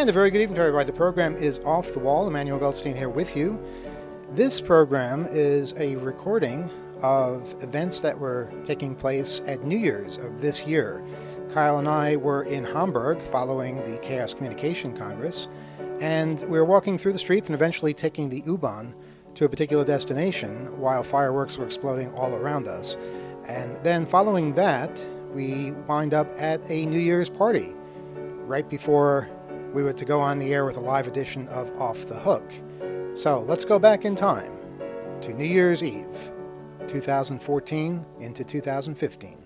And a very good evening to everybody. The program is Off the Wall. Emmanuel Goldstein here with you. This program is a recording of events that were taking place at New Year's of this year. Kyle and I were in Hamburg following the Chaos Communication Congress, and we were walking through the streets and eventually taking the U-Bahn to a particular destination while fireworks were exploding all around us. And then following that, we wind up at a New Year's party right before we were to go on the air with a live edition of Off the Hook. So let's go back in time to New Year's Eve, 2014 into 2015.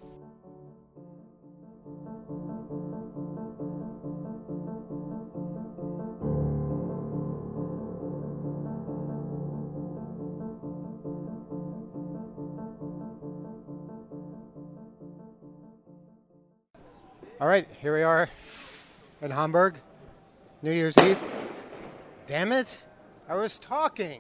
All right, here we are in Hamburg, New Year's Eve. Damn it, I was talking.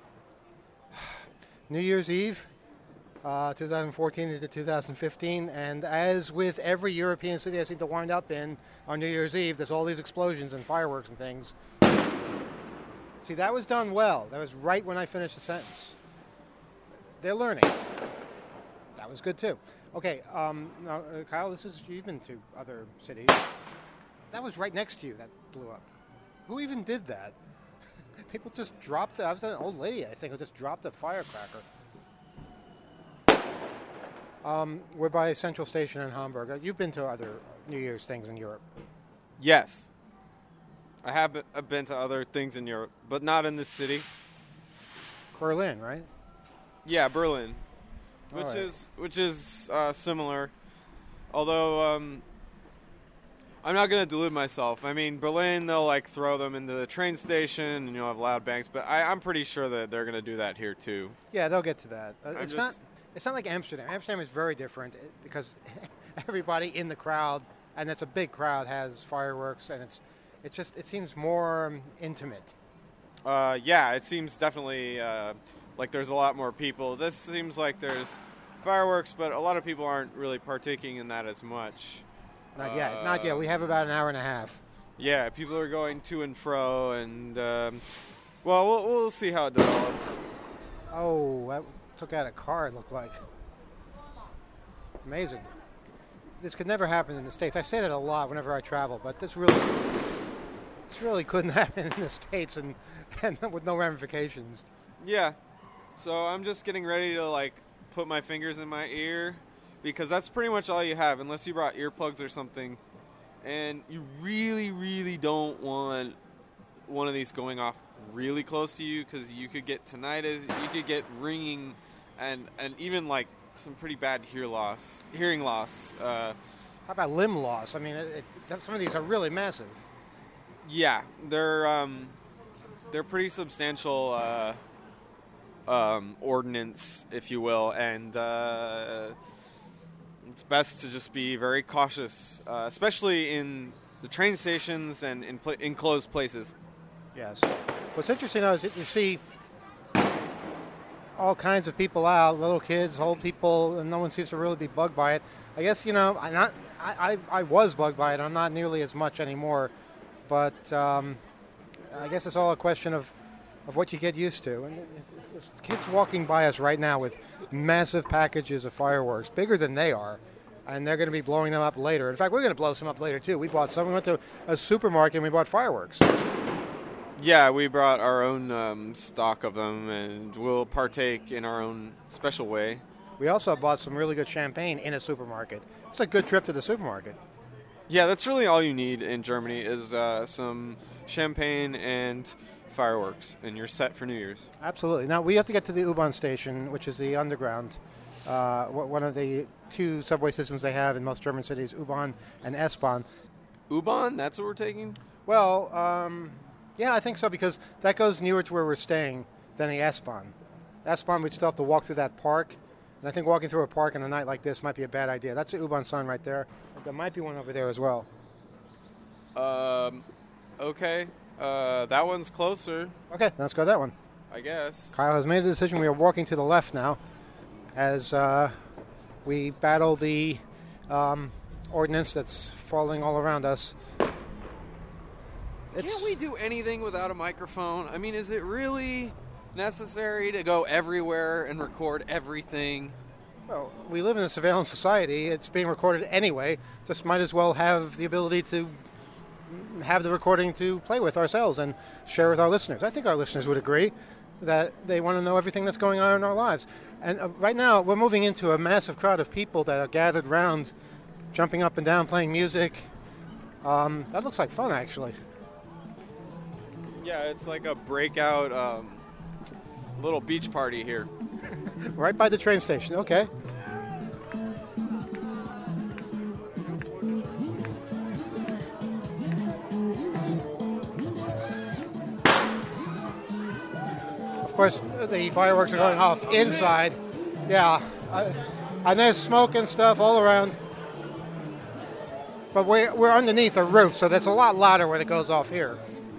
New Year's Eve, 2014 into 2015, and as with every European city I seem to wind up in on New Year's Eve, there's all these explosions and fireworks and things. See, that was done well. That was right when I finished the sentence. They're learning. That was good too. Okay, now, Kyle, you've been to other cities. That was right next to you that blew up. Who even did that? People just dropped I was an old lady, I think, who just dropped a firecracker. We're by Central Station in Hamburg. You've been to other New Year's things in Europe. Yes. I have been to other things in Europe, but not in this city. Berlin, right? Yeah, Berlin. Which is similar, although I'm not going to delude myself. I mean, Berlin, they'll throw them into the train station and you'll have loud bangs, but I'm pretty sure that they're going to do that here too. Yeah, they'll get to that. It's not like Amsterdam. Amsterdam is very different because everybody in the crowd, and it's a big crowd, has fireworks, and it seems more intimate. Yeah, it seems definitely like there's a lot more people. This seems like there's fireworks, but a lot of people aren't really partaking in that as much. Not yet. We have about an hour and a half. Yeah, people are going to and fro, and we'll see how it develops. Oh, that took out a car, it looked like. Amazing. This could never happen in the States. I say that a lot whenever I travel, but this really couldn't happen in the States and with no ramifications. Yeah. So I'm just getting ready to put my fingers in my ear, because that's pretty much all you have, unless you brought earplugs or something. And you really, really don't want one of these going off really close to you, because you could get tinnitus, you could get ringing, and even some pretty bad hearing loss. How about limb loss? I mean, some of these are really massive. Yeah, they're pretty substantial ordinance, if you will, and it's best to just be very cautious, especially in the train stations and in enclosed places. Yes. What's interesting, though, is that you see all kinds of people out, little kids, old people, and no one seems to really be bugged by it. I guess, I was bugged by it. I'm not nearly as much anymore, but I guess it's all a question of what you get used to. And there's kids walking by us right now with massive packages of fireworks, bigger than they are, and they're going to be blowing them up later. In fact, we're going to blow some up later, too. We went to a supermarket and we bought fireworks. Yeah, we brought our own stock of them, and we'll partake in our own special way. We also bought some really good champagne in a supermarket. It's a good trip to the supermarket. Yeah, that's really all you need in Germany is some champagne and fireworks, and you're set for New Year's. Absolutely. Now, we have to get to the U-Bahn station, which is the underground, one of the two subway systems they have in most German cities, U-Bahn and S-Bahn. U-Bahn? That's what we're taking? Well, yeah, I think so, because that goes nearer to where we're staying than the S-Bahn. S-Bahn, we'd still have to walk through that park, and I think walking through a park on a night like this might be a bad idea. That's the U-Bahn sign right there. There might be one over there as well. Okay. That one's closer. Okay, let's go that one. I guess. Kyle has made a decision. We are walking to the left now as we battle the ordnance that's falling all around us. Can't we do anything without a microphone? I mean, is it really necessary to go everywhere and record everything? Well, we live in a surveillance society. It's being recorded anyway. Just might as well have the ability to have the recording to play with ourselves and share with our listeners. I think our listeners would agree that they want to know everything that's going on in our lives. And right now, we're moving into a massive crowd of people that are gathered around, jumping up and down, playing music. That looks like fun, actually. Yeah, it's like a breakout little beach party here. Right by the train station, okay. Of course, the fireworks are going off inside. Yeah, and there's smoke and stuff all around. But we're underneath a roof, so that's a lot louder when it goes off here.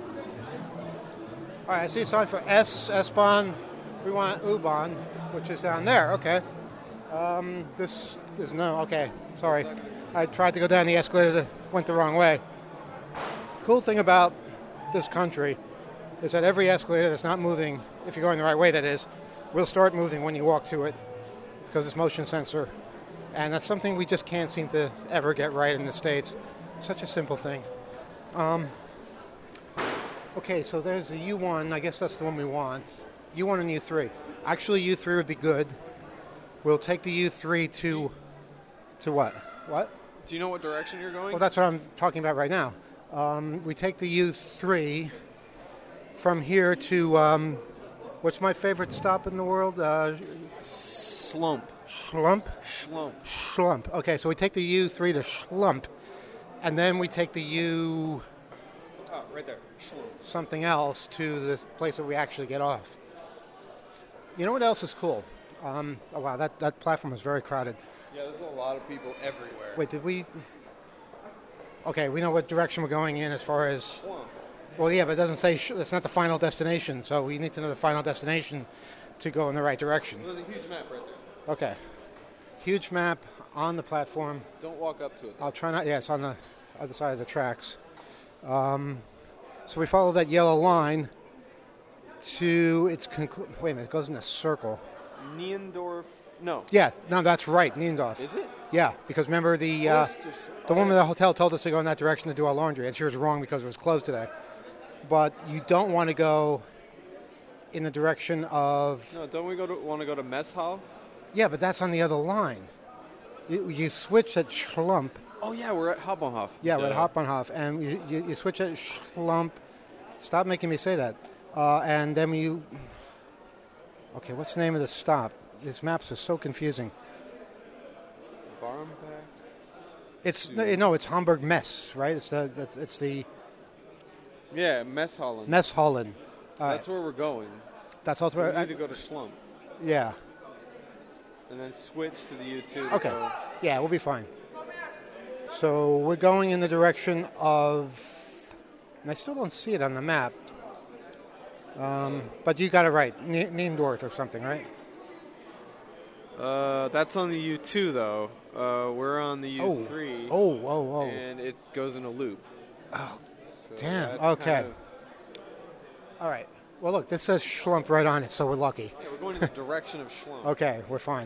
All right, I see a sign for S-Bahn. We want U-Bahn, which is down there. Okay. This is no. Okay, sorry. I tried to go down the escalator that went the wrong way. Cool thing about this country is that every escalator that's not moving, if you're going the right way, that is, will start moving when you walk to it because it's motion sensor. And that's something we just can't seem to ever get right in the States. Such a simple thing. Okay, so there's the U1. I guess that's the one we want. U1 and U3. Actually, U3 would be good. We'll take the U3 to what? What? Do you know what direction you're going? Well, that's what I'm talking about right now. We take the U3 from here to, what's my favorite stop in the world? Slump. Schlump? Schlump. Schlump. Okay, so we take the U3 to Schlump, and then we take the U... Oh, right there. Schlump. Something else to this place that we actually get off. You know what else is cool? Oh, wow, that platform is very crowded. Yeah, there's a lot of people everywhere. Wait, did we... Okay, we know what direction we're going in as far as... Swamp. Well, yeah, but it doesn't say... It's not the final destination, so we need to know the final destination to go in the right direction. There's a huge map right there. Okay. Huge map on the platform. Don't walk up to it, though. I'll try not... Yeah, it's on the other side of the tracks. So we follow that yellow line to its wait a minute, it goes in a circle. Niendorf. No. Yeah, no, that's right, Niendorf. Is it? Yeah, because remember the woman at the hotel told us to go in that direction to do our laundry, and she was wrong because it was closed today. But you don't want to go in the direction of... No, don't we want to go to Mess Hall? Yeah, but that's on the other line. You switch at Schlump. Oh, yeah, we're at Hauptbahnhof. Yeah, we're at Hauptbahnhof, and you switch at Schlump. Stop making me say that. And then you... Okay, what's the name of the stop? These maps are so confusing. Barmbek? It's Hamburg Mess, right? It's the Yeah, Mess Holland. Mess Holland. That's where we're going. That's also So we need to go to Schlump. Yeah. And then switch to the U2. Okay. Yeah, we'll be fine. So we're going in the direction of, and I still don't see it on the map, but you got it right, Niendorf or something, right? That's on the U2, though. We're on the U3. Oh. And it goes in a loop. Oh, so damn. Okay. All right. Well, look, this says Schlump right on it, so we're lucky. Yeah, we're going in the direction of Schlump. Okay, we're fine.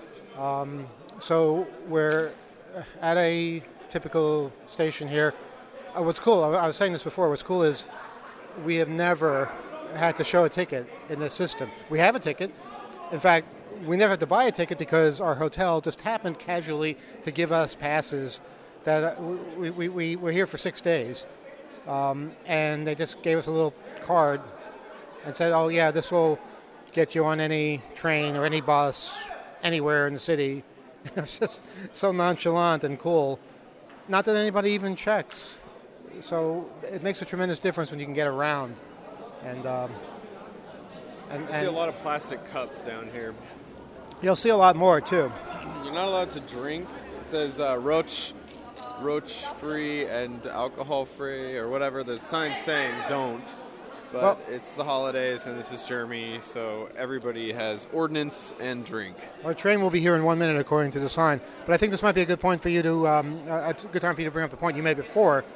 So we're at a typical station here. What's cool, I was saying this before, what's cool is we have never had to show a ticket in this system. We have a ticket. In fact, we never had to buy a ticket because our hotel just happened casually to give us passes that we were here for 6 days. And they just gave us a little card and said, oh, yeah, this will get you on any train or any bus anywhere in the city. It was just so nonchalant and cool. Not that anybody even checks. So it makes a tremendous difference when you can get around. And I see a lot of plastic cups down here. You'll see a lot more, too. You're not allowed to drink. It says roach free and alcohol free or whatever. There's signs saying don't. But well, it's the holidays, and this is Germany, so everybody has ordinance and drink. Our train will be here in 1 minute, according to the sign. But I think this might be a good point for you to, a good time for you to bring up the point you made before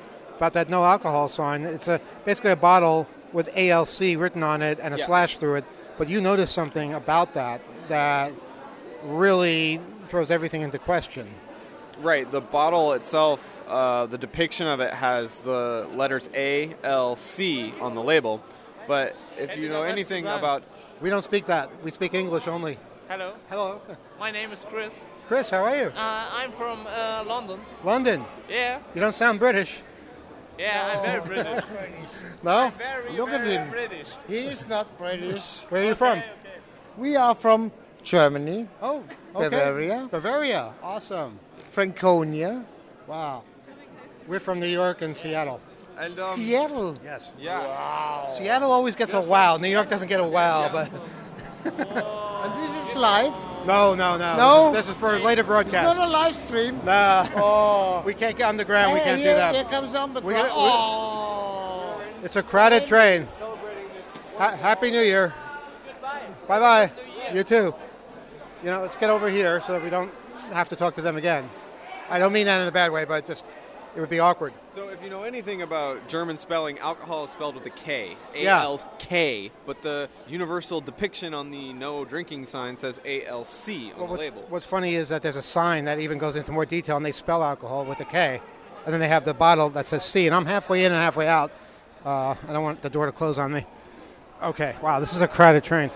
about that no alcohol sign. It's basically a bottle with ALC written on it and a slash through it. But you noticed something about that really throws everything into question. Right. The bottle itself, the depiction of it has the letters ALC on the label. But if you know anything about... We don't speak that. We speak English only. Hello. Hello. My name is Chris. Chris, how are you? I'm from London. London? Yeah. You don't sound British. Yeah, I'm very British. No? Look at him. British. He is not British. Where are you from? Okay. We are from Germany, Oh, okay. Bavaria. Bavaria. Awesome. Franconia, Wow. We're from New York and Seattle. And, Seattle. Yes. yeah. Seattle always gets a wow. New York doesn't get a wow, but... And this is live. No. No? This is for later It's broadcast. not a live stream. Nah. Oh. We can't get on the ground. We Hey, can't do here, that. Here comes on the We ground. got- Oh. It's a crowded train. Happy New Year. Bye-bye. You too. You know, let's get over here so that we don't have to talk to them again. I don't mean that in a bad way, but just it would be awkward. So if you know anything about German spelling, alcohol is spelled with a K. Yeah. A-L-K. But the universal depiction on the no drinking sign says A-L-C on the label. What's funny is that there's a sign that even goes into more detail, and they spell alcohol with a K. And then they have the bottle that says C, and I'm halfway in and halfway out. I don't want the door to close on me. Okay, wow, this is a crowded train.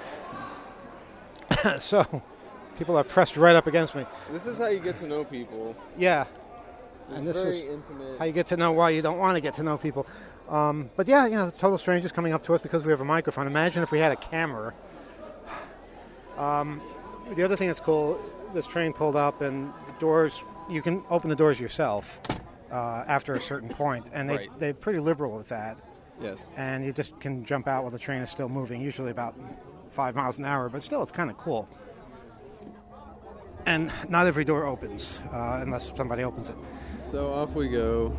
So, people are pressed right up against me. This is how you get to know people. Yeah. It's And this very is intimate. how you get to know why you don't want to get to know people. But yeah, you know, total strangers coming up to us because we have a microphone. Imagine if we had a camera. The other thing that's cool, this train pulled up and the doors, you can open the doors yourself after a certain point. And Right. they're pretty liberal with that. Yes. And you just can jump out while the train is still moving, usually about 5 miles an hour, but still it's kind of cool. And not every door opens unless somebody opens it. So off we go.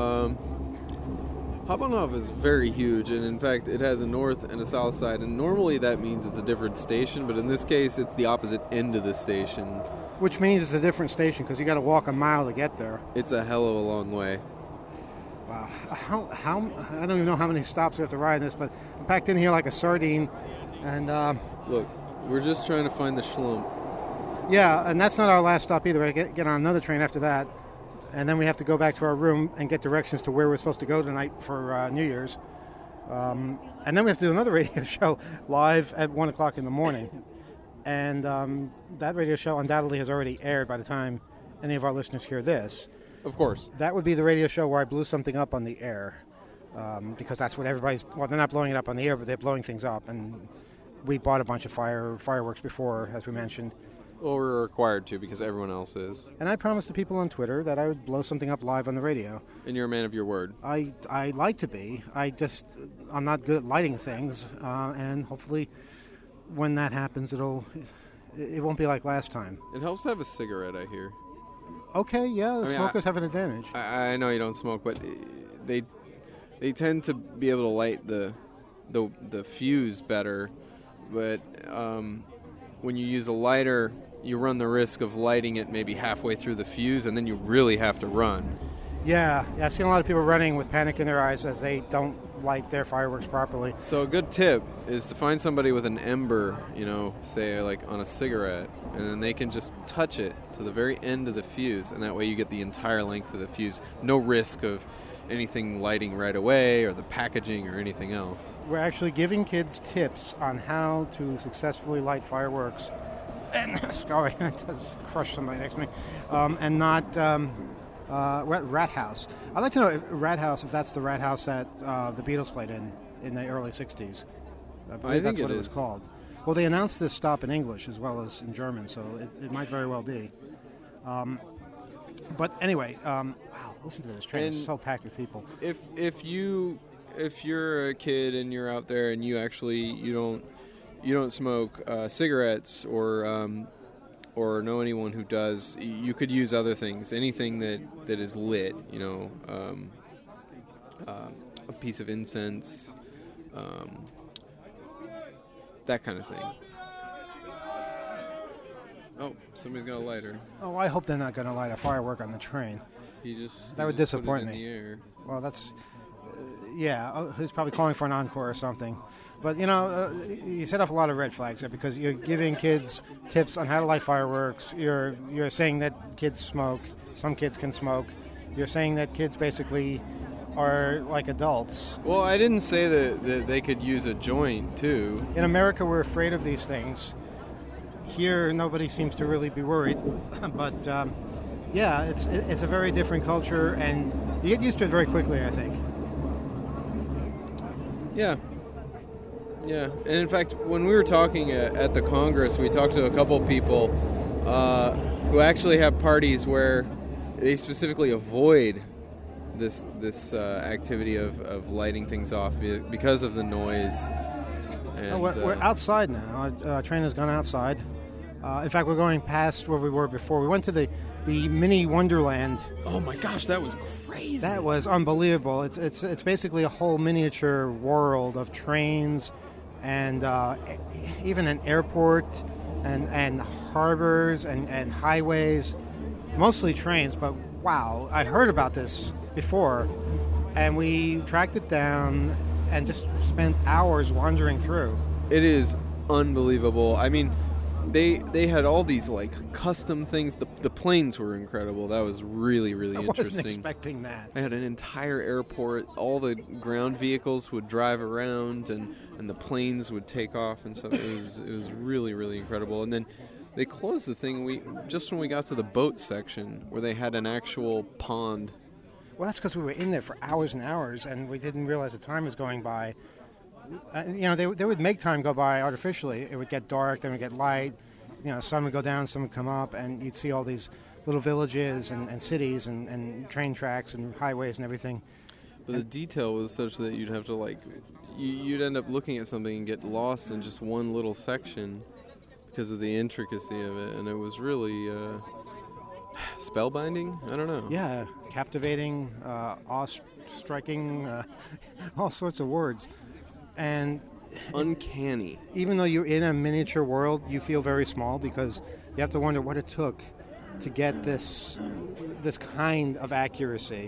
Hauptbahnhof is very huge, and in fact, it has a north and a south side. And normally that means it's a different station, but in this case, it's the opposite end of the station. Which means it's a different station because you got to walk a mile to get there. It's a hell of a long way. Wow. How I don't even know how many stops we have to ride in this, but I'm packed in here like a sardine. And Look, we're just trying to find the schlump. yeah, and that's not our last stop either. I get on another train after that. And then we have to go back to our room and get directions to where we're supposed to go tonight for New Year's. And then we have to do another radio show live at 1 o'clock in the morning. And that radio show undoubtedly has already aired by the time any of our listeners hear this. Of course. That would be the radio show where I blew something up on the air. Because that's what everybody's... Well, they're not blowing it up on the air, but they're blowing things up. And we bought a bunch of fireworks before, as we mentioned. Well, we're required to because everyone else is. And I promised the people on Twitter that I would blow something up live on the radio. And you're a man of your word. I like to be. I'm not good at lighting things, and hopefully, when that happens, it won't be like last time. It helps to have a cigarette, I hear. Okay, yeah, the I mean, smokers have an advantage. I know you don't smoke, but they tend to be able to light the fuse better. But when you use a lighter, you run the risk of lighting it maybe halfway through the fuse, and then you really have to run. Yeah, I've seen a lot of people running with panic in their eyes as they don't light their fireworks properly. So a good tip is to find somebody with an ember, say like on a cigarette, and then they can just touch it to the very end of the fuse, and that way you get the entire length of the fuse. No risk of anything lighting right away or the packaging or anything else. We're actually giving kids tips on how to successfully light fireworks. And, sorry, I just crushed somebody next to me. And not Rat House. I'd like to know if Rat House, if that's the Rat House that the Beatles played in the early 60s. I believe think that's what it it was is. called. Well, they announced this stop in English as well as in German, so it might very well be. But anyway, wow, listen to this train. It's And so packed with people. If you're a kid and you're out there and you don't smoke cigarettes or know anyone who does, you could use other things. Anything that is lit, a piece of incense, that kind of thing. Oh, somebody's got a lighter. Oh, I hope they're not going to light a firework on the train. He just That would just put it disappoint in me. the air. Well, that's he's probably calling for an encore or something. But you set off a lot of red flags there because you're giving kids tips on how to light fireworks. You're saying that kids smoke. Some kids can smoke. You're saying that kids basically are like adults. Well, I didn't say that they could use a joint too. In America, we're afraid of these things. Here, nobody seems to really be worried. But it's a very different culture, and you get used to it very quickly, I think. Yeah. Yeah, and in fact, when we were talking at the Congress, we talked to a couple people who actually have parties where they specifically avoid this activity of lighting things off because of the noise. And, we're outside now. Our train has gone outside. In fact, we're going past where we were before. We went to the mini Wonderland. Oh my gosh, that was crazy! That was unbelievable. It's basically a whole miniature world of trains. And even an airport and harbors and highways, mostly trains, but wow, I heard about this before, and we tracked it down and just spent hours wandering through. It is unbelievable. I mean, they had all these like custom things. The planes were incredible. That was really, really interesting. I wasn't expecting that. I had an entire airport. All the ground vehicles would drive around, and the planes would take off, and so it was really, really incredible. And then they closed the thing just when we got to the boat section where they had an actual pond. Well, that's because we were in there for hours and hours, and we didn't realize the time was going by. They would make time go by artificially. It would get dark, then it would get light. Sun would go down, sun would come up, and you'd see all these little villages and cities and train tracks and highways and everything. But the detail was such that you'd have to you'd end up looking at something and get lost in just one little section because of the intricacy of it, and it was really spellbinding. I don't know. Yeah, captivating, awe-striking, all sorts of words. And uncanny. Even though you're in a miniature world, you feel very small because you have to wonder what it took to get this kind of accuracy.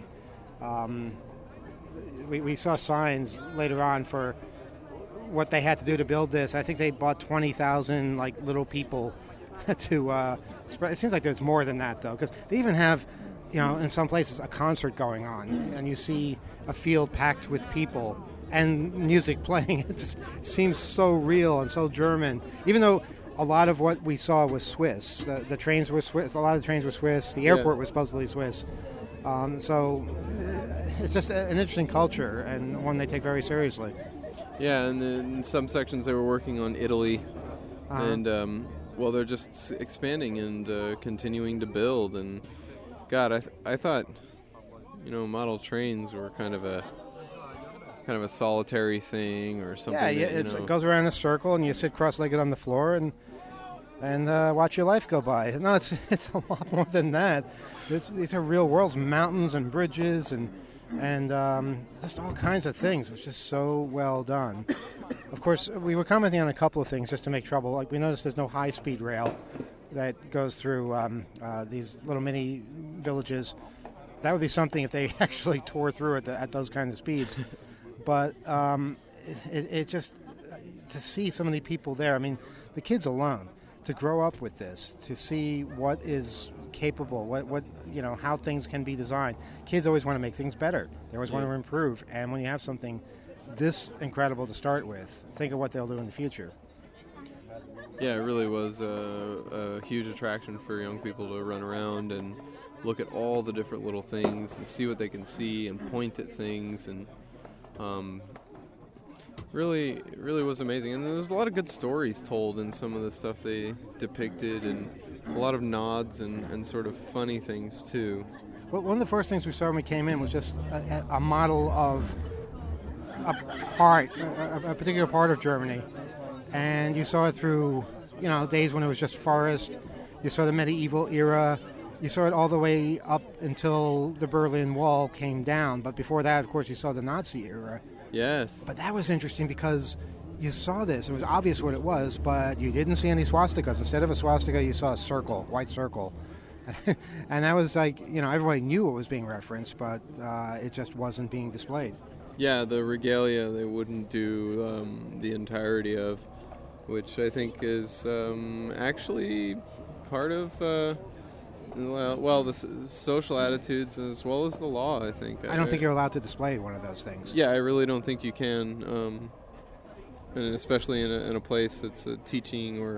We saw signs later on for what they had to do to build this. I think they bought 20,000 little people to spread. It seems like there's more than that though, because they even have, in some places a concert going on, and you see a field packed with people and music playing. It seems so real and so German, even though a lot of what we saw was Swiss. The trains were Swiss. A lot of the trains were Swiss. The airport was supposedly Swiss. So it's just an interesting culture and one they take very seriously. Yeah, and in some sections they were working on Italy, and they're just expanding and continuing to build. And God, I thought, model trains were kind of a solitary thing or something. Yeah, it goes around in a circle and you sit cross-legged on the floor and watch your life go by. No, it's a lot more than that. These are real worlds, mountains and bridges and just all kinds of things. It was just so well done. Of course, we were commenting on a couple of things just to make trouble. Like we noticed there's no high-speed rail that goes through these little mini villages. That would be something if they actually tore through it at those kinds of speeds. But it just, to see so many people there, I mean, the kids alone, to grow up with this, to see what is capable, what how things can be designed. Kids always want to make things better. They always want to improve. And when you have something this incredible to start with, think of what they'll do in the future. Yeah, it really was a huge attraction for young people to run around and look at all the different little things and see what they can see and point at things and really was amazing. And there's a lot of good stories told in some of the stuff they depicted, and a lot of nods and sort of funny things too. Well, one of the first things we saw when we came in was just a model of a particular part of Germany, and you saw it through days when it was just forest. You saw the medieval era. You saw it all the way up until the Berlin Wall came down. But before that, of course, you saw the Nazi era. Yes. But that was interesting because you saw this. It was obvious what it was, but you didn't see any swastikas. Instead of a swastika, you saw a circle, white circle. And that was like, everybody knew it was being referenced, but it just wasn't being displayed. Yeah, the regalia they wouldn't do the entirety of, which I think is actually part of the social attitudes as well as the law, I think. I don't think you're allowed to display one of those things. Yeah, I really don't think you can, and especially in a place that's a teaching or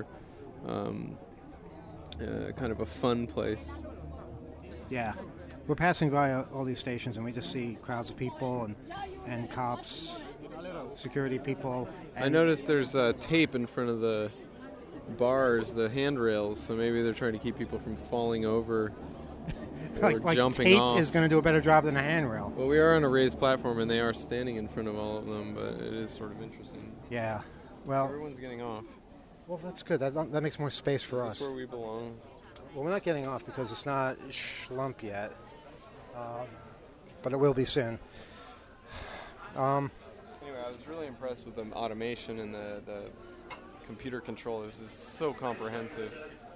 kind of a fun place. Yeah. We're passing by all these stations, and we just see crowds of people and cops, security people. I noticed there's tape in front of the bars, the handrails, so maybe they're trying to keep people from falling over or like jumping tape off. is going to do a better job than a handrail. Well, we are on a raised platform, and they are standing in front of all of them, but it is sort of interesting. Yeah. Well, Everyone's getting off. Well, that's good. That makes more space for us. Is this where we belong? Well, we're not getting off because it's not Schlump yet, but it will be soon. Anyway, I was really impressed with the automation and the computer control. It was just so comprehensive.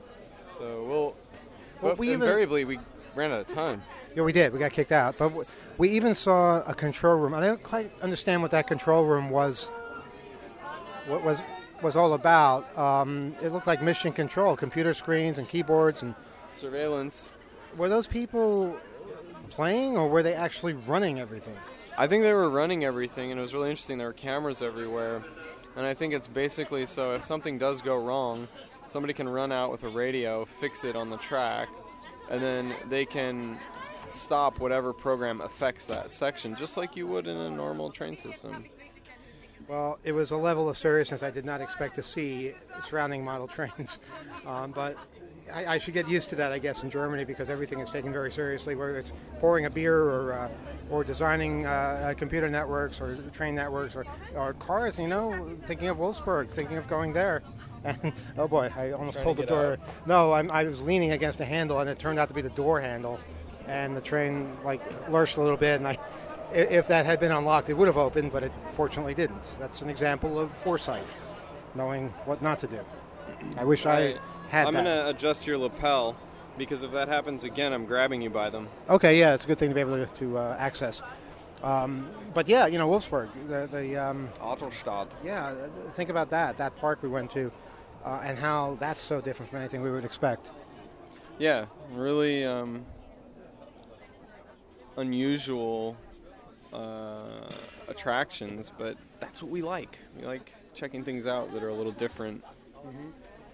So invariably we ran out of time. Yeah, we did. We got kicked out, but we even saw a control room. I don't quite understand what that control room was. What was all about. It looked like mission control, computer screens and keyboards and surveillance. Were those people playing, or were they actually running everything? I think they were running everything, and it was really interesting. There were cameras everywhere, and I think it's basically so if something does go wrong, somebody can run out with a radio, fix it on the track, and then they can stop whatever program affects that section, just like you would in a normal train system. Well, it was a level of seriousness I did not expect to see surrounding model trains. But I should get used to that, I guess, in Germany, because everything is taken very seriously, whether it's pouring a beer or designing computer networks or train networks or cars, thinking of Wolfsburg, thinking of going there. And, oh boy, I almost pulled the door. No, I was leaning against a handle, and it turned out to be the door handle. And the train, lurched a little bit, and if that had been unlocked, it would have opened, but it fortunately didn't. That's an example of foresight, knowing what not to do. I wish I had I'm that. going to adjust your lapel, because if that happens again, I'm grabbing you by them. Okay, yeah, it's a good thing to be able to access. But yeah, Wolfsburg, the Autostadt. Yeah, think about that park we went to, and how that's so different from anything we would expect. Yeah, really unusual attractions, but that's what we like. We like checking things out that are a little different. Mm-hmm.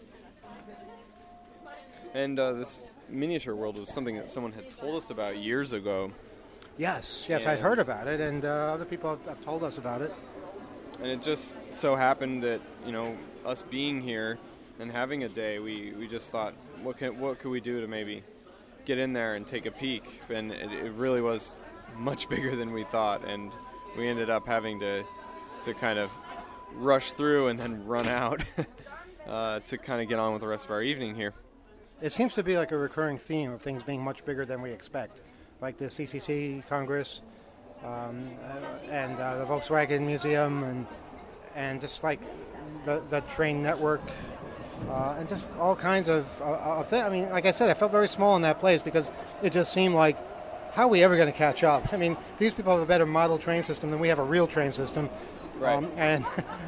And this miniature world was something that someone had told us about years ago. Yes, I'd heard about it, and other people have told us about it. And it just so happened that, us being here and having a day, we just thought, what could we do to maybe get in there and take a peek? And it really was much bigger than we thought, and we ended up having to kind of rush through and then run out to kind of get on with the rest of our evening here. It seems to be like a recurring theme of things being much bigger than we expect, like the CCC Congress and the Volkswagen Museum and just like the train network and just all kinds of things. I mean, like I said, I felt very small in that place because it just seemed like, how are we ever going to catch up? I mean, these people have a better model train system than we have a real train system. Right. And,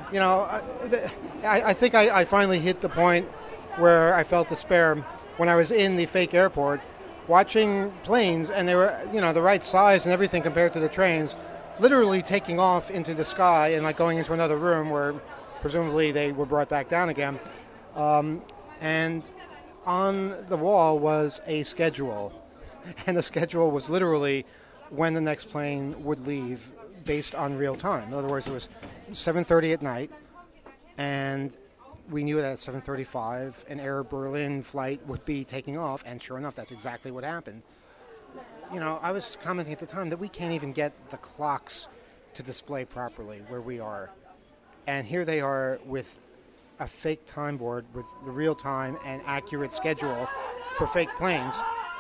I think I finally hit the point where I felt despair when I was in the fake airport watching planes, and they were, the right size and everything compared to the trains, literally taking off into the sky and going into another room where presumably they were brought back down again. And on the wall was a schedule. And the schedule was literally when the next plane would leave based on real time. In other words, it was 7:30 at night, and we knew that at 7:35 an Air Berlin flight would be taking off, and sure enough, that's exactly what happened. I was commenting at the time that we can't even get the clocks to display properly where we are. And here they are with a fake time board with the real time and accurate schedule for fake planes.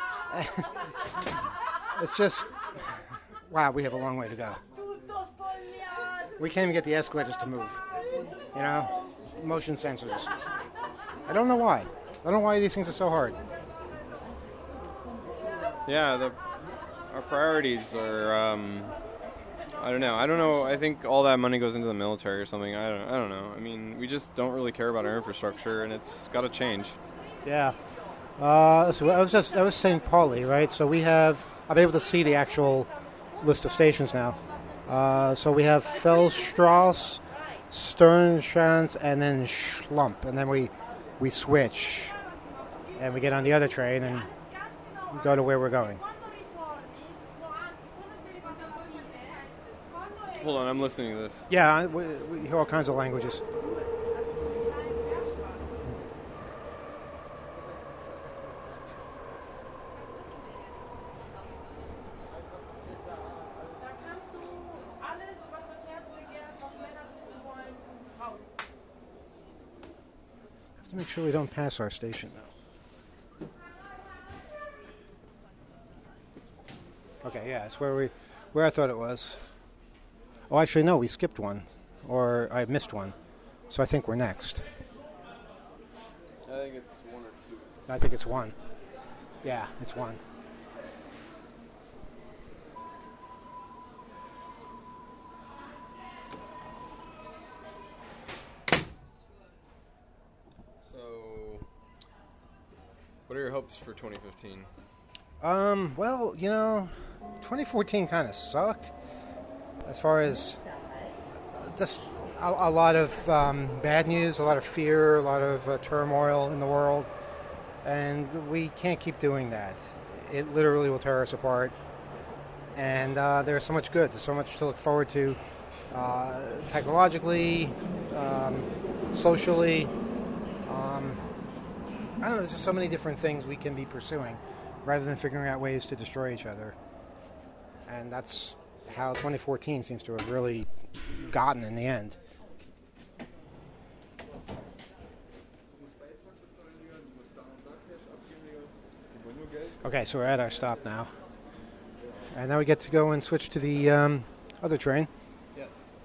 It's just, wow, we have a long way to go. We can't even get the escalators to move. Motion sensors. I don't know why. I don't know why these things are so hard. Yeah, our priorities are. I don't know. I think all that money goes into the military or something. I don't know. I mean, we just don't really care about our infrastructure, and it's got to change. Yeah. So I was saying Pauli, right? So I'm able to see the actual list of stations now. So we have Fellstrasse, Sternschanze, and then Schlump, and then we switch, and we get on the other train and go to where we're going. Hold on, I'm listening to this. Yeah, we hear all kinds of languages. Have to make sure we don't pass our station, though. Okay, yeah, it's where I thought it was. Oh, actually, no, we skipped one, or I missed one, so I think we're next. I think it's 1 or 2. I think it's 1. Yeah, it's 1. So, what are your hopes for 2015? Well, 2014 kind of sucked. As far as just a lot of bad news, a lot of fear, a lot of turmoil in the world, and we can't keep doing that. It literally will tear us apart. And there's so much good, there's so much to look forward to, technologically, socially. I don't know. There's just so many different things we can be pursuing, rather than figuring out ways to destroy each other. And that's how 2014 seems to have really gotten in the end. Okay, so we're at our stop now. And now we get to go and switch to the other train. Yes.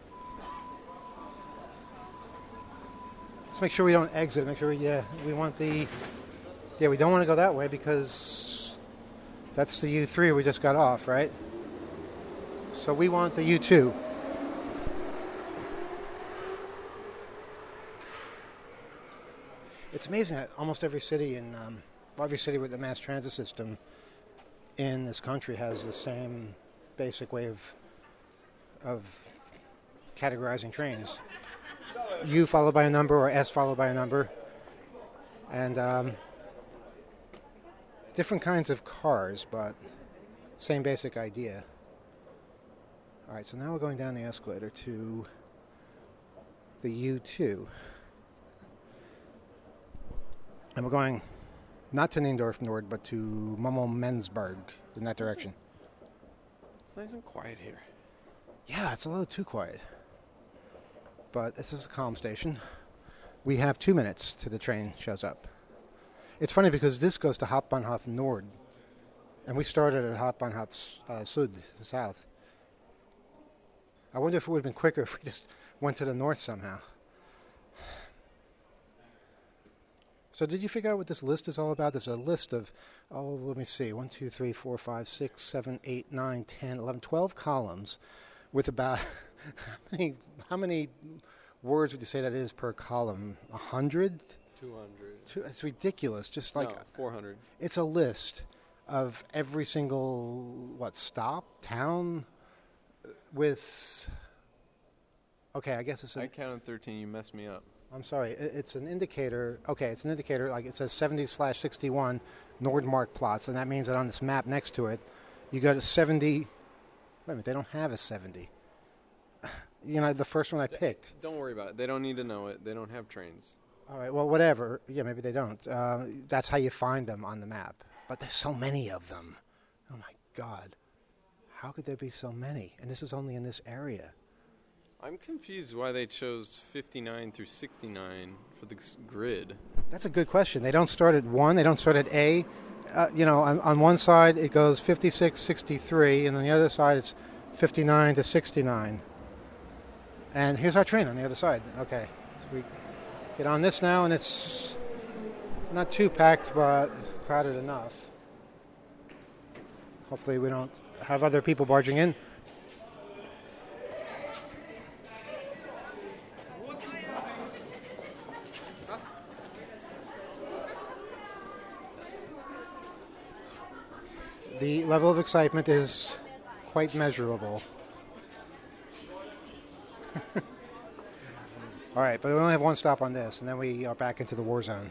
Let's make sure we don't exit. Make sure we want the... Yeah, we don't want to go that way because that's the U3 we just got off, right? So we want the U2. It's amazing that almost every city every city with a mass transit system in this country has the same basic way of categorizing trains. U followed by a number, or S followed by a number, and different kinds of cars, but same basic idea. All right, so now we're going down the escalator to the U2. And we're going not to Niendorf Nord, but to Mummel-Mensberg in that direction. It's nice and quiet here. Yeah, it's a little too quiet. But this is a calm station. We have 2 minutes till the train shows up. It's funny because this goes to Hauptbahnhof Nord, and we started at Hauptbahnhof Süd, the south. I wonder if it would have been quicker if we just went to the north somehow. So did you figure out what this list is all about? There's a list of, let me see, 1, 2, 3, 4, 5, 6, 7, 8, 9, 10, 11, 12 columns with about, how many words would you say that is per column? 100? 200. It's ridiculous. Just like 400. It's a list of every single, stop, town, with, okay, I guess it's... I counted 13, you messed me up. I'm sorry, it's an indicator, it's an indicator, like it says 70/61 Nordmarkplatz, and that means that on this map next to it, you go to 70, wait a minute, they don't have a 70. The first one I picked. Don't worry about it, they don't need to know it, they don't have trains. All right, well, whatever, maybe they don't. That's how you find them on the map, but there's so many of them. Oh my God. How could there be so many? And this is only in this area. I'm confused why they chose 59 through 69 for the grid. That's a good question. They don't start at 1. They don't start at A. On one side it goes 56, 63, and on the other side it's 59 to 69. And here's our train on the other side. Okay, so we get on this now, and it's not too packed, but crowded enough. Hopefully we don't have other people barging in. The level of excitement is quite measurable. All right, but we only have one stop on this, and then we are back into the war zone.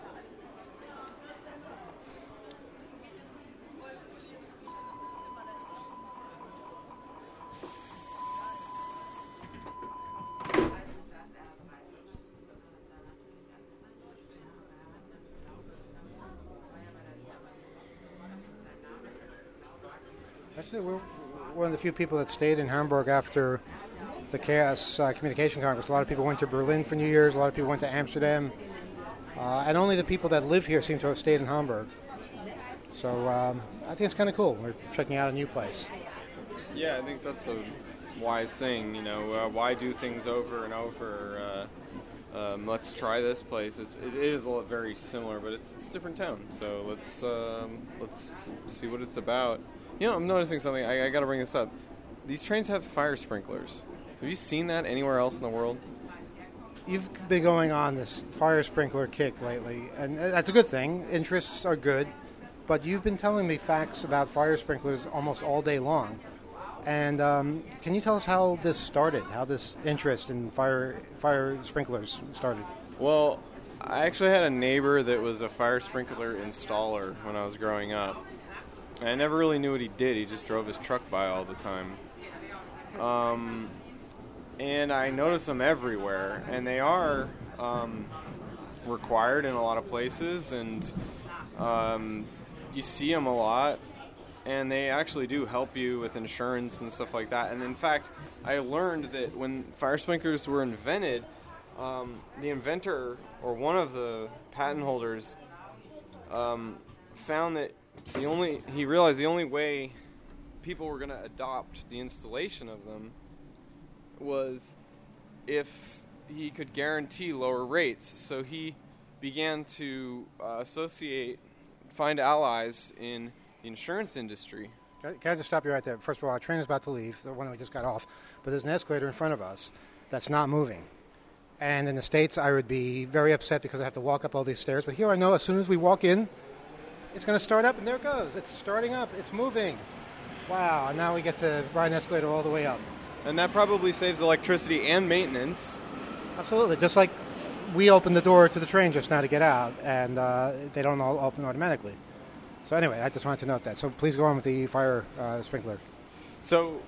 Actually, we're one of the few people that stayed in Hamburg after the Chaos Communication Congress. A lot of people went to Berlin for New Year's. A lot of people went to Amsterdam. And only the people that live here seem to have stayed in Hamburg. So I think it's kind of cool. We're checking out a new place. Yeah, I think that's a wise thing. You know, why do things over and over? Let's try this place. It is very similar, but it's a different town. So let's see what it's about. You know, I'm noticing something. I got to bring this up. These trains have fire sprinklers. Have you seen that anywhere else in the world? You've been going on this fire sprinkler kick lately, and that's a good thing. Interests are good, but you've been telling me facts about fire sprinklers almost all day long. And can you tell us how this started, how this interest in fire sprinklers started? Well, I actually had a neighbor that was a fire sprinkler installer when I was growing up. I never really knew what he did. He just drove his truck by all the time. And I notice them everywhere. And they are required in a lot of places. And you see them a lot. And they actually do help you with insurance and stuff like that. And in fact, I learned that when fire sprinklers were invented, the inventor, or one of the patent holders, found that he realized the only way people were going to adopt the installation of them was if he could guarantee lower rates. So he began to find allies in the insurance industry. Can I just stop you right there? First of all, our train is about to leave, the one we just got off, but there's an escalator in front of us that's not moving. And in the States, I would be very upset because I have to walk up all these stairs. But here I know as soon as we walk in, it's going to start up, and there it goes. It's starting up. It's moving. Wow, and now we get to ride an escalator all the way up. And that probably saves electricity and maintenance. Absolutely. Just like we opened the door to the train just now to get out, and they don't all open automatically. So anyway, I just wanted to note that. So please go on with the fire sprinkler. So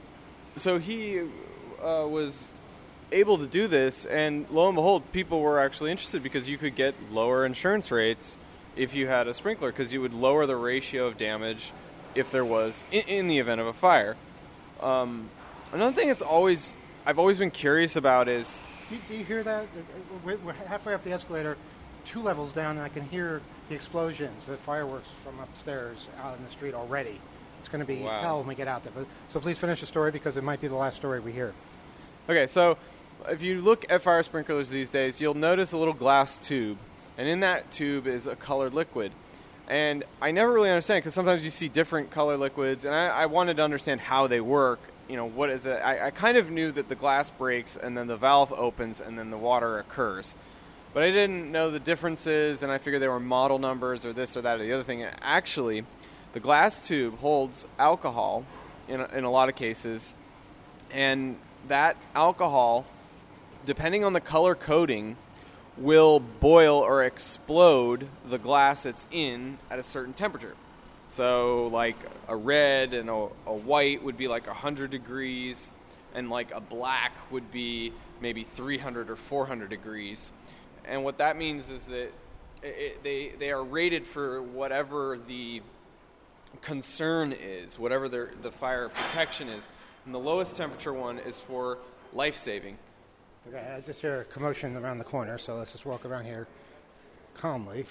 he was able to do this, and lo and behold, people were actually interested because you could get lower insurance rates if you had a sprinkler, because you would lower the ratio of damage if there was in the event of a fire. Another thing I've always been curious about is... Do you hear that? We're halfway up the escalator, 2 levels down, and I can hear the explosions, the fireworks from upstairs out in the street already. It's going to be hell when we get out there. So please finish the story, because it might be the last story we hear. Okay, so if you look at fire sprinklers these days, you'll notice a little glass tube. And in that tube is a colored liquid. And I never really understand, because sometimes you see different color liquids, and I wanted to understand how they work. You know, what is it? I kind of knew that the glass breaks, and then the valve opens, and then the water occurs. But I didn't know the differences, and I figured they were model numbers, or this or that or the other thing. Actually, the glass tube holds alcohol in a lot of cases, and that alcohol, depending on the color coding, will boil or explode the glass it's in at a certain temperature. So like a red and a white would be like 100 degrees, and like a black would be maybe 300 or 400 degrees. And what that means is that they are rated for whatever the concern is, whatever the fire protection is. And the lowest temperature one is for life-saving. Okay, I just hear a commotion around the corner, so let's just walk around here calmly.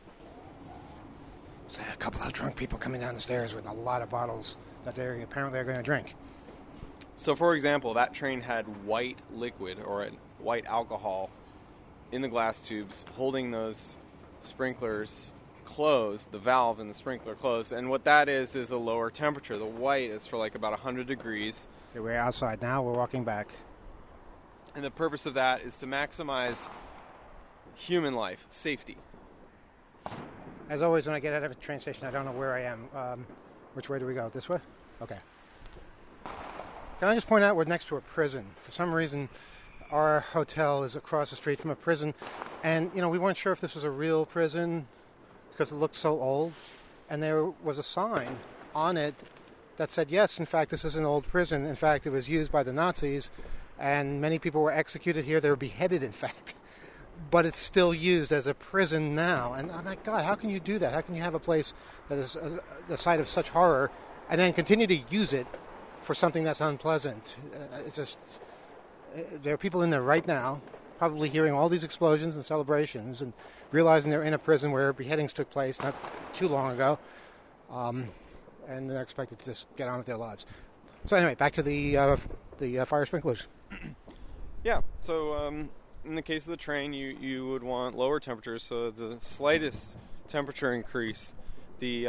There's a couple of drunk people coming down the stairs with a lot of bottles that they apparently are going to drink. So, for example, that train had white liquid or white alcohol in the glass tubes holding those sprinklers closed, the valve in the sprinkler closed. And what that is a lower temperature. The white is for like about 100 degrees. Okay, we're outside now. We're walking back. And the purpose of that is to maximize human life, safety. As always, when I get out of a train station, I don't know where I am. Which way do we go? This way? Okay. Can I just point out we're next to a prison? For some reason, our hotel is across the street from a prison. And, we weren't sure if this was a real prison because it looked so old. And there was a sign on it that said, yes, in fact, this is an old prison. In fact, it was used by the Nazis, and many people were executed here. They were beheaded, in fact. But it's still used as a prison now. And I'm like, God, how can you do that? How can you have a place that is the site of such horror and then continue to use it for something that's unpleasant? It's just, there are people in there right now probably hearing all these explosions and celebrations and realizing they're in a prison where beheadings took place not too long ago. And they're expected to just get on with their lives. So anyway, back to the fire sprinklers. Yeah, so in the case of the train, you would want lower temperatures, so the slightest temperature increase, the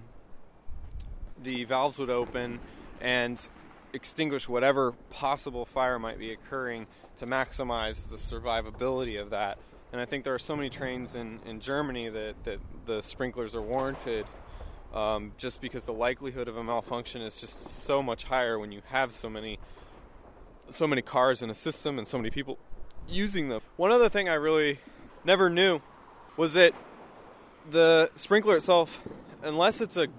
valves would open and extinguish whatever possible fire might be occurring to maximize the survivability of that. And I think there are so many trains in Germany that the sprinklers are warranted, just because the likelihood of a malfunction is just so much higher when you have so many cars in a system and so many people using them. One other thing I really never knew was that the sprinkler itself, unless it's a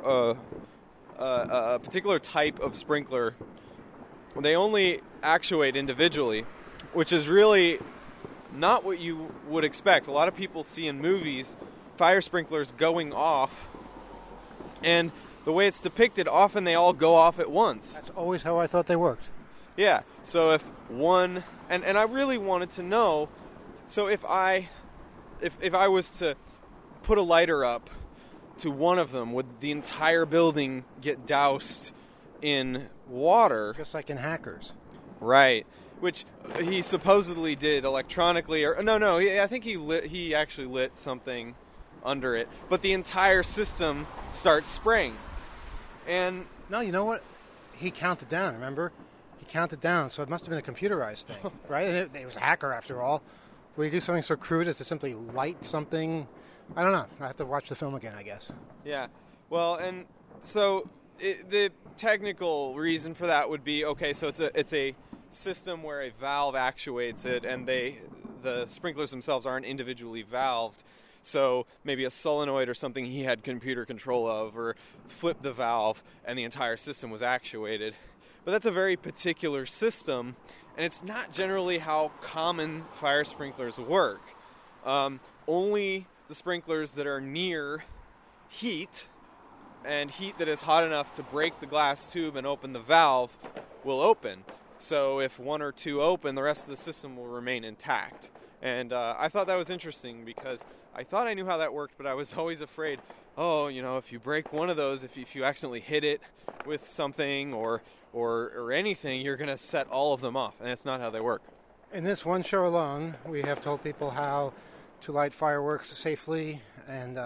particular type of sprinkler, they only actuate individually, which is really not what you would expect. A lot of people see in movies fire sprinklers going off, and the way it's depicted, often they all go off at once. That's always how I thought they worked. Yeah, so if one, and I really wanted to know, so if I was to put a lighter up to one of them, would the entire building get doused in water? Just like in Hackers. Right, which he supposedly did electronically, or no, I think he actually lit something under it, but the entire system starts spraying. And no, you know what? He counted down, remember? Counted down, so it must have been a computerized thing, right? And it was a hacker after all. Would he do something so crude as to simply light something? I don't know. I have to watch the film again, I guess. Yeah. Well, and so the technical reason for that would be, okay, so it's a system where a valve actuates it, and the sprinklers themselves aren't individually valved. So maybe a solenoid or something he had computer control of, or flipped the valve, and the entire system was actuated. But that's a very particular system, and it's not generally how common fire sprinklers work. Only the sprinklers that are near heat, and heat that is hot enough to break the glass tube and open the valve, will open. So if one or two open, the rest of the system will remain intact. And I thought that was interesting because I thought I knew how that worked, but I was always afraid, if you break one of those, if you accidentally hit it with something or anything, you're going to set all of them off, and that's not how they work. In this one show alone, we have told people how to light fireworks safely and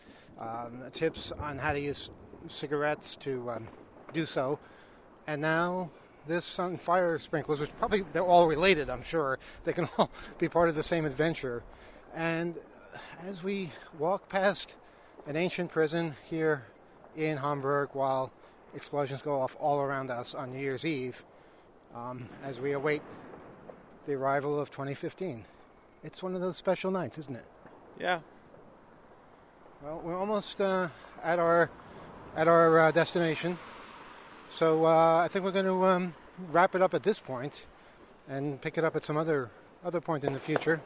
tips on how to use cigarettes to do so. And now this on fire sprinklers, which probably they're all related, I'm sure. They can all be part of the same adventure. And as we walk past an ancient prison here in Hamburg while explosions go off all around us on New Year's Eve, as we await the arrival of 2015. It's one of those special nights, isn't it? Yeah. Well, we're almost at our destination, so I think we're going to wrap it up at this point and pick it up at some other point in the future.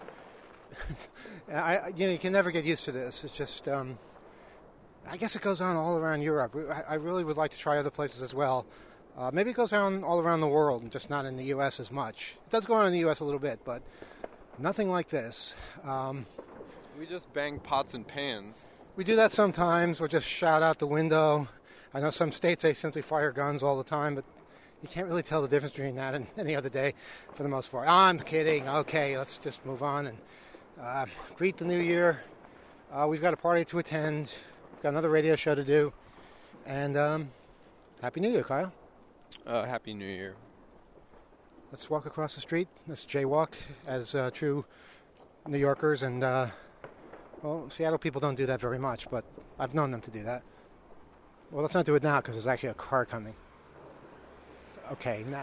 You can never get used to this. It's just, I guess it goes on all around Europe. I really would like to try other places as well. Maybe it goes on all around the world, and just not in the U.S. as much. It does go on in the U.S. a little bit, but nothing like this. We just bang pots and pans. We do that sometimes. We'll just shout out the window. I know some states, they simply fire guns all the time, but you can't really tell the difference between that and any other day for the most part. I'm kidding. Okay, let's just move on and greet the new year We've got a party to attend. We've got another radio show to do. And Happy New Year, Kyle. Happy New Year. Let's walk across the street. Let's jaywalk as true New Yorkers. And, well, Seattle people don't do that very much, but I've known them to do that. Well, let's not do it now because there's actually a car coming. Okay, now.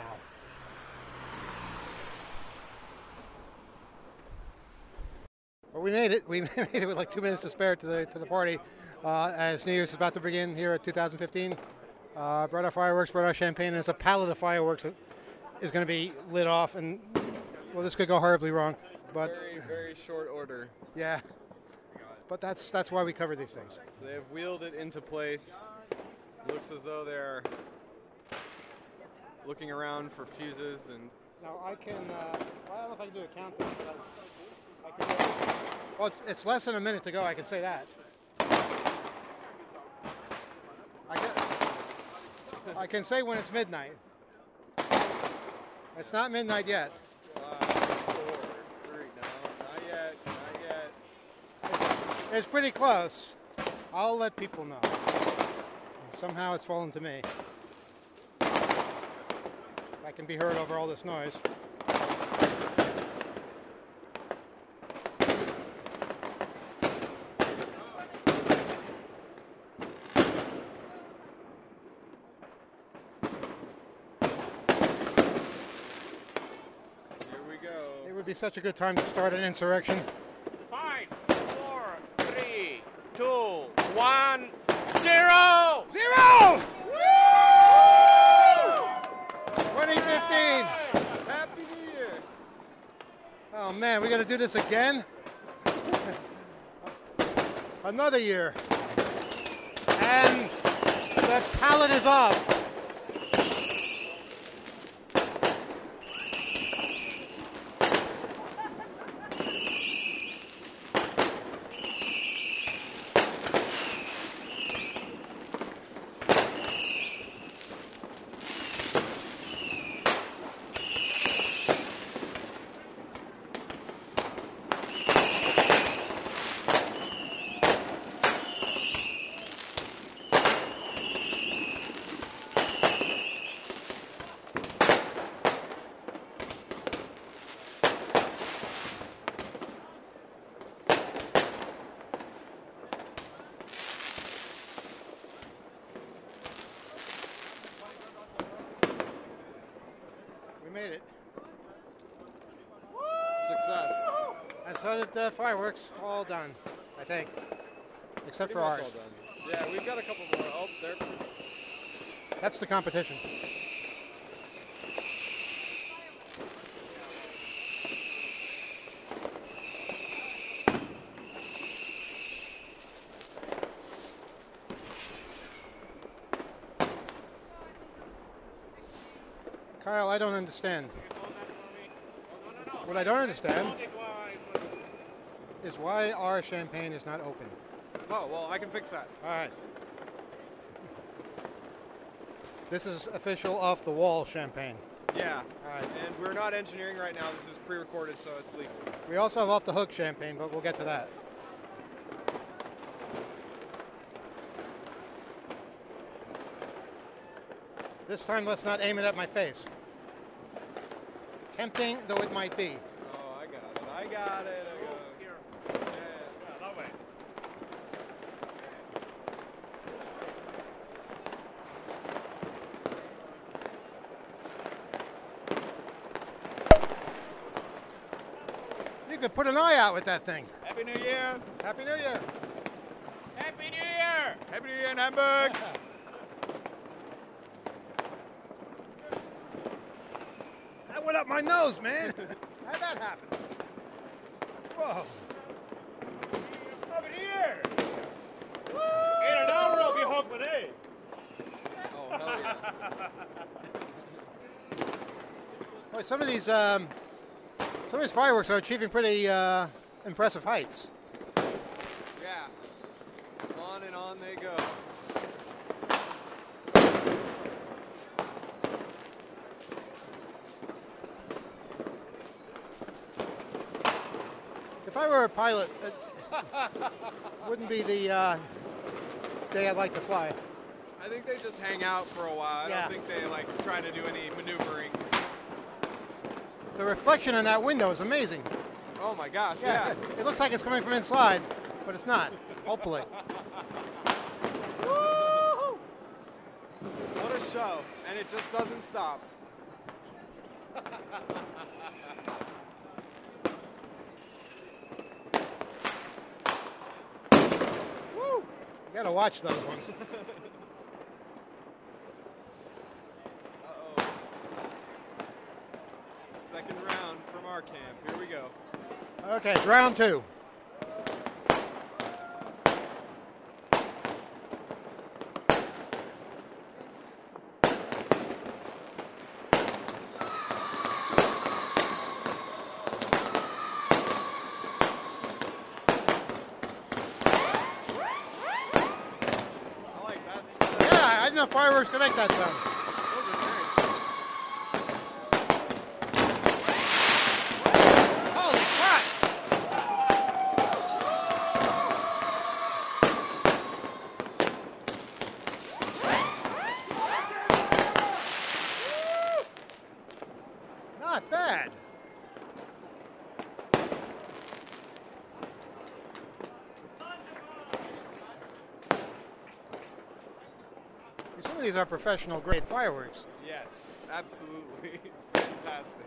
Well, we made it. We made it with like 2 minutes to spare to the party as New Year's is about to begin here at 2015. Brought our fireworks, brought our champagne, and there's a pallet of fireworks that is going to be lit off. And, well, this could go horribly wrong. But Very, very short order. yeah, but that's why we cover these things. So they have wheeled it into place. Looks as though they're looking around for fuses and. Now I can. Well, I don't know if I can do a countdown. But I can. Well, it's less than a minute to go. I can say that. I can say when it's midnight. It's not midnight yet. 5, 4, 3. No, not yet. Not yet. It's pretty close. I'll let people know. Somehow it's fallen to me. I can be heard over all this noise. Here we go. It would be such a good time to start an insurrection. 5, 4, 3, 2, 1, 0! 2015! Happy New Year! Oh man, we got to do this again? Another year. And the pallet is off. We made it. Success. And so did the fireworks. All done, I think. Except Pretty for much ours. all done. Yeah, we've got a couple more. Oh, there. That's the competition. Kyle, I don't understand. What I don't understand is why our champagne is not open. Oh, well, I can fix that. All right. This is official off-the-wall champagne. Yeah. All right. And we're not engineering right now. This is pre-recorded, so it's legal. We also have off-the-hook champagne, but we'll get to that. This time, let's not aim it at my face. Tempting though it might be. Oh, I got it. I got it. Yeah. that way. You could put an eye out with that thing. Happy New Year. Happy New Year. Happy New Year! Happy New Year in Hamburg. That went up my nose, man. How'd that happen? Whoa. Happy New Year! In an hour I'll be home today. Oh, hell yeah. Boy, some of these fireworks are achieving pretty impressive heights. Yeah. On and on they go. If I were a pilot, it wouldn't be the day I'd like to fly. I think they just hang out for a while. I Yeah. don't think they like try to do any maneuvering. The reflection in that window is amazing. Oh my gosh, yeah. It looks like it's coming from inside, but it's not. Hopefully. Woo-hoo! What a show. And it just doesn't stop. Woo! You gotta watch those ones. Uh-oh. Second round from our camp. Here we go. Okay, it's round 2. I like that sound. Yeah, I didn't know fireworks could make that sound. Those are great. Holy crap! Not bad. Some of these are professional grade fireworks. Yes, absolutely. Fantastic.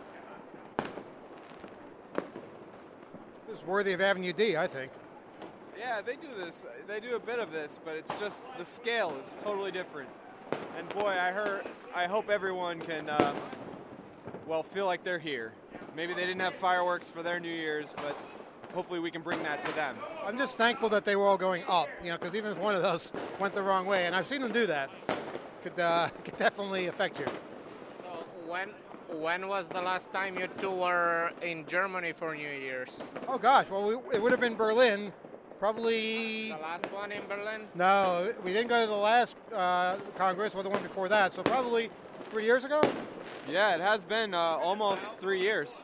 This is worthy of Avenue D, I think. Yeah, they do this. They do a bit of this, but it's just the scale is totally different. And boy, I hope everyone can, feel like they're here. Maybe they didn't have fireworks for their New Year's, but hopefully we can bring that to them. I'm just thankful that they were all going up, because even if one of those went the wrong way, and I've seen them do that, could definitely affect you. So when was the last time you two were in Germany for New Year's? Oh gosh, well, it would have been Berlin, probably. The last one in Berlin? No, we didn't go to the last Congress or the one before that, so probably 3 years ago. Yeah, it has been almost 3 years.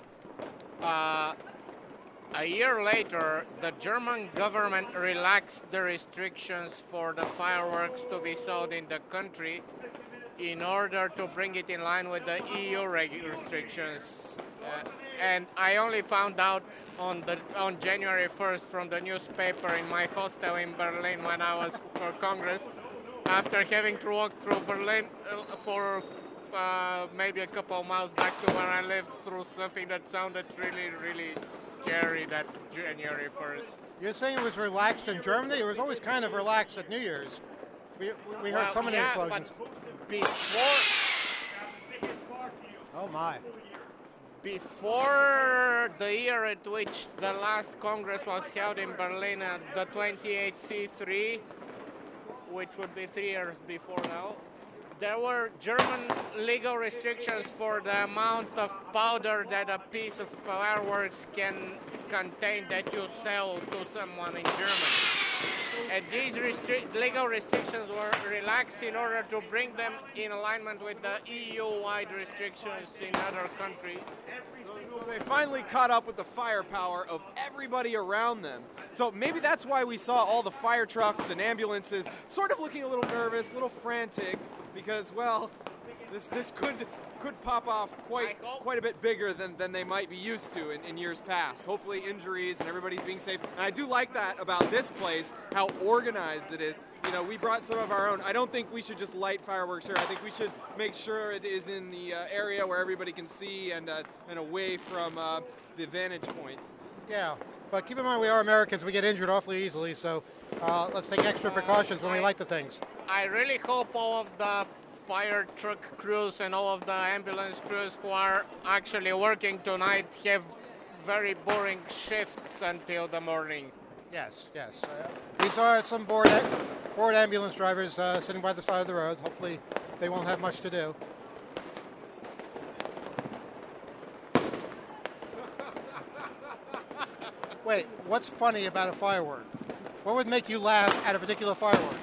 A year later, the German government relaxed the restrictions for the fireworks to be sold in the country in order to bring it in line with the EU restrictions. And I only found out on January 1st from the newspaper in my hostel in Berlin when I was for Congress, after having to walk through Berlin for maybe a couple of miles back to where I live through something that sounded really, really scary that January 1st. You're saying it was relaxed in Germany? It was always kind of relaxed at New Year's. We heard so many explosions. But before, Oh my. before the year at which the last Congress was held in Berlin, the 28C3, which would be 3 years before now, there were German legal restrictions for the amount of powder that a piece of fireworks can contain that you sell to someone in Germany. And these legal restrictions were relaxed in order to bring them in alignment with the EU-wide restrictions in other countries. So they finally caught up with the firepower of everybody around them. So maybe that's why we saw all the fire trucks and ambulances sort of looking a little nervous, a little frantic, because, well, this could pop off quite a bit bigger than they might be used to in years past. Hopefully injuries and everybody's being safe. And I do like that about this place, how organized it is. We brought some of our own. I don't think we should just light fireworks here. I think we should make sure it is in the area where everybody can see and away from the vantage point. Yeah, but keep in mind we are Americans. We get injured awfully easily, so let's take extra precautions when we light the things. I really hope all of the fire truck crews and all of the ambulance crews who are actually working tonight have very boring shifts until the morning. Yes. We saw some bored ambulance drivers sitting by the side of the road. Hopefully they won't have much to do. Wait, what's funny about a firework? What would make you laugh at a particular firework?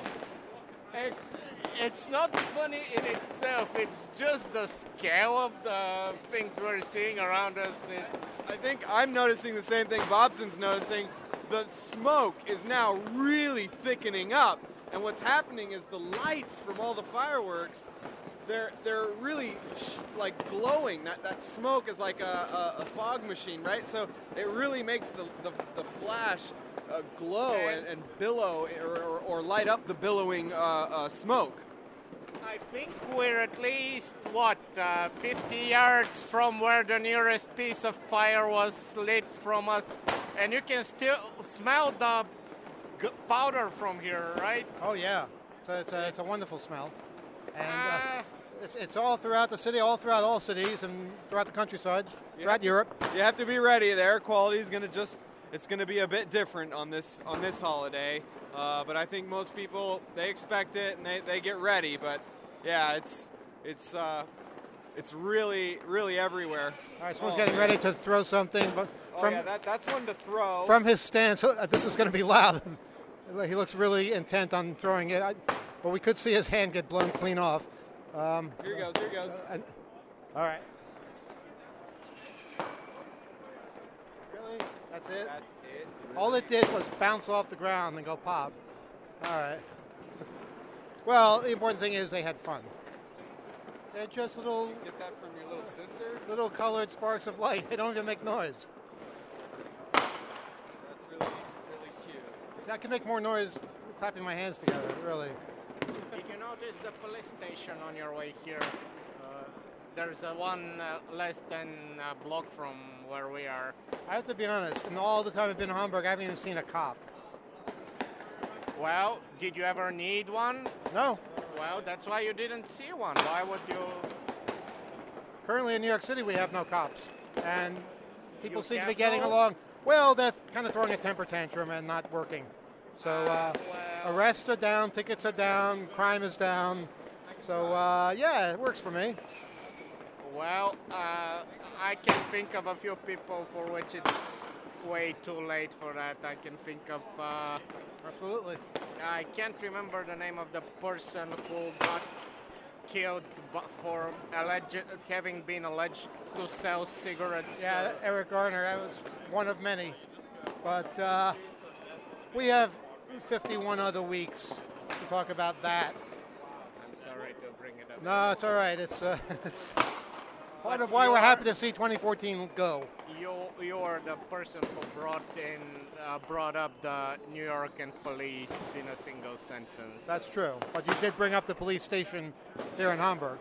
It's not funny in itself. It's just the scale of the things we're seeing around us. I think I'm noticing the same thing Bobson's noticing. The smoke is now really thickening up, and what's happening is the lights from all the fireworks, they're really like glowing. That smoke is like a fog machine, right? So it really makes the flash glow and billow or light up the billowing smoke. I think we're at least, 50 yards from where the nearest piece of fire was lit from us. And you can still smell the powder from here, right? Oh, yeah. So it's a wonderful smell. And it's all throughout the city, all throughout all cities, and throughout the countryside, throughout Europe. You have to be ready. The air quality is going to it's going to be a bit different on this holiday. But I think most people, they expect it and they get ready. But yeah, it's really, really everywhere. All right, someone's getting ready to throw something. But that's one to throw. From his stance, this is going to be loud. He looks really intent on throwing it. But we could see his hand get blown clean off. Here he goes. All right. Really? That's it? That's it. Really? All it did was bounce off the ground and go pop. All right. Well, the important thing is they had fun. They're just little Get that from your little sister? little colored sparks of light. They don't even make noise. That's really, really cute. I can make more noise clapping my hands together, really. Did you notice the police station on your way here? There's one less than a block from where we are. I have to be honest, in all the time I've been in Hamburg, I haven't even seen a cop. Well, did you ever need one? No. Well, that's why you didn't see one. Why would you? Currently in New York City, we have no cops. And people You seem to have be getting no? along. Well, they're kind of throwing a temper tantrum and not working. So well. arrests are down, tickets are down, crime is down. So, yeah, it works for me. Well, I can think of a few people for which it's way too late for that. I can think of. Absolutely. I can't remember the name of the person who got killed for having been alleged to sell cigarettes. Yeah, Eric Garner, that was one of many. But we have 51 other weeks to talk about that. I'm sorry to bring it up. No, it's all right. It's part of why we're happy to see 2014 go. You are the person who brought up the New York and police in a single sentence. That's true. But you did bring up the police station here in Hamburg.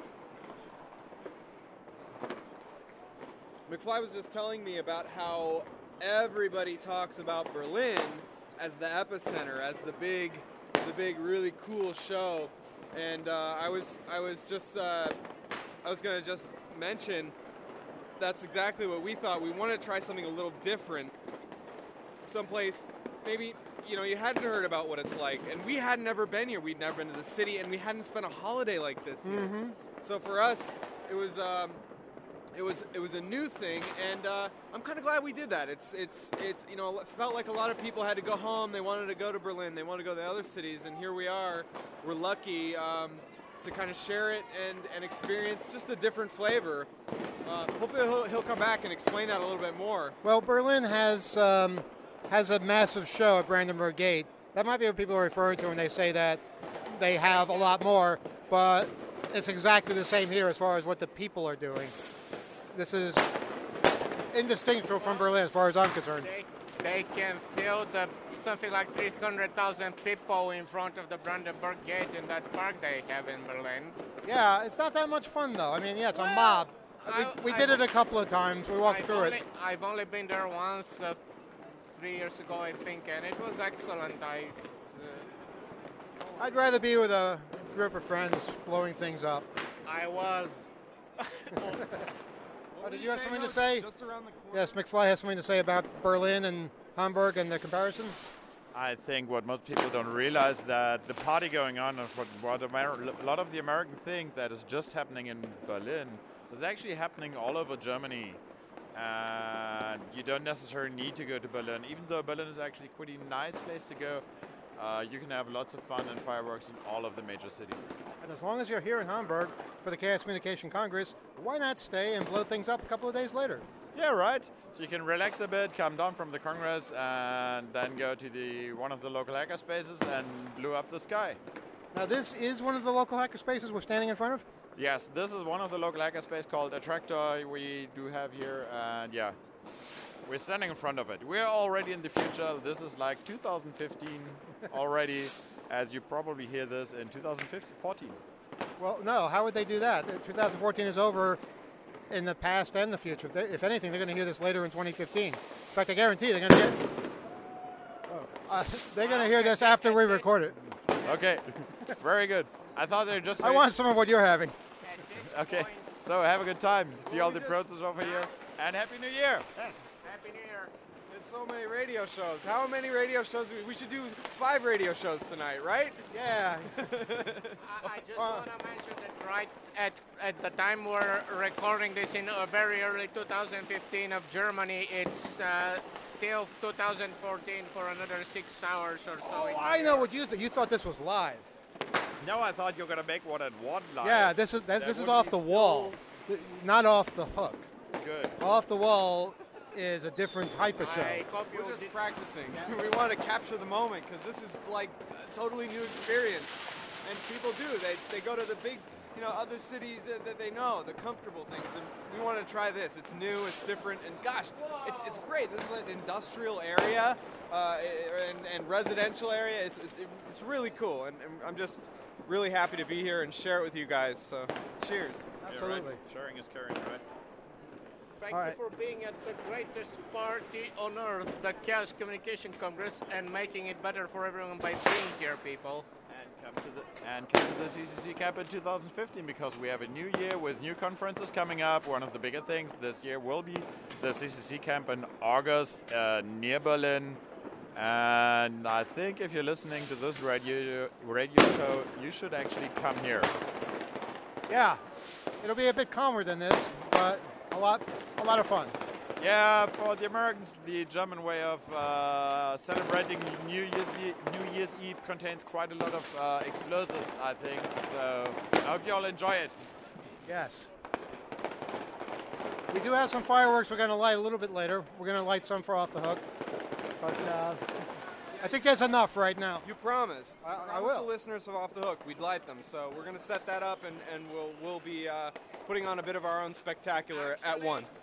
McFly was just telling me about how everybody talks about Berlin as the epicenter, as the big, really cool show. And I was going to just mention that's exactly what we thought. We wanted to try something a little different. Someplace maybe, you hadn't heard about what it's like. And we hadn't ever been here. We'd never been to the city, and we hadn't spent a holiday like this here. Mm-hmm. So for us, it was a new thing, and I'm kind of glad we did that. It felt like a lot of people had to go home. They wanted to go to Berlin. They wanted to go to the other cities, and here we are. We're lucky to kind of share it and experience just a different flavor. Hopefully he'll come back and explain that a little bit more. Well, Berlin has a massive show at Brandenburg Gate. That might be what people are referring to when they say that they have a lot more, but it's exactly the same here as far as what the people are doing. This is indistinguishable from Berlin as far as I'm concerned. They can fill something like 300,000 people in front of the Brandenburg Gate in that park they have in Berlin. Yeah, it's not that much fun though. I mean, yeah, it's a mob. We did it a couple of times. We walked through it. I've only been there once, 3 years ago, I think, and it was excellent. I'd rather be with a group of friends blowing things up. I was. Did you have something to say? Just around the corner. Yes, McFly has something to say about Berlin and Hamburg and the comparison. I think what most people don't realize that the party going on and what a lot of the American think that is just happening in Berlin is actually happening all over Germany. And you don't necessarily need to go to Berlin, even though Berlin is actually a pretty nice place to go. You can have lots of fun and fireworks in all of the major cities. And as long as you're here in Hamburg for the Chaos Communication Congress, why not stay and blow things up a couple of days later? Yeah, right. So you can relax a bit, come down from the Congress, and then go to one of the local hacker spaces and blew up the sky. Now, this is one of the local hacker spaces we're standing in front of? Yes, this is one of the local hacker space called Attractor we do have here, and yeah, we're standing in front of it. We're already in the future. This is like 2015 already, as you probably hear this in 2014. Well, no. How would they do that? 2014 is over in the past and the future. If anything, they're going to hear this later in 2015. In fact, I guarantee they're going to get. They're going to hear this after we record it. Okay, very good. I thought they were just. I want some of what you're having. Okay, so have a good time. See all the protests over here, and Happy New Year. Happy New Year. There's so many radio shows. How many radio shows? We should do 5 radio shows tonight, right? Yeah. I just want to mention that right at the time we're recording this in very early 2015 of Germany, it's still 2014 for another 6 hours or so. Oh, I know what you thought. You thought this was live. No, I thought you were gonna make one at one live. Yeah, this is off the wall, not off the hook. Good. Off the wall is a different type of show. I hope you We're just practicing. We want to capture the moment because this is like a totally new experience. And people do. They go to the big, other cities that they know, the comfortable things. And we want to try this. It's new, it's different, and gosh, it's great. This is an industrial area and residential area. It's really cool. And I'm just really happy to be here and share it with you guys. So cheers. Absolutely. Yeah, right. Sharing is caring, right? Thank All you right. for being at the greatest party on earth, the Chaos Communication Congress, and making it better for everyone by being here, people. And come to the CCC Camp in 2015 because we have a new year with new conferences coming up. One of the bigger things this year will be the CCC Camp in August near Berlin. And I think if you're listening to this radio show, you should actually come here. Yeah, it'll be a bit calmer than this, but a lot of fun. Yeah, for the Americans, the German way of celebrating New Year's Eve contains quite a lot of explosives, I think. So I hope you all enjoy it. Yes. We do have some fireworks we're going to light a little bit later. We're going to light some for Off the Hook. But I think that's enough right now. You promised. I Promise will. the listeners of Off the Hook we'd light them. So we're going to set that up and we'll be putting on a bit of our own spectacular at 1.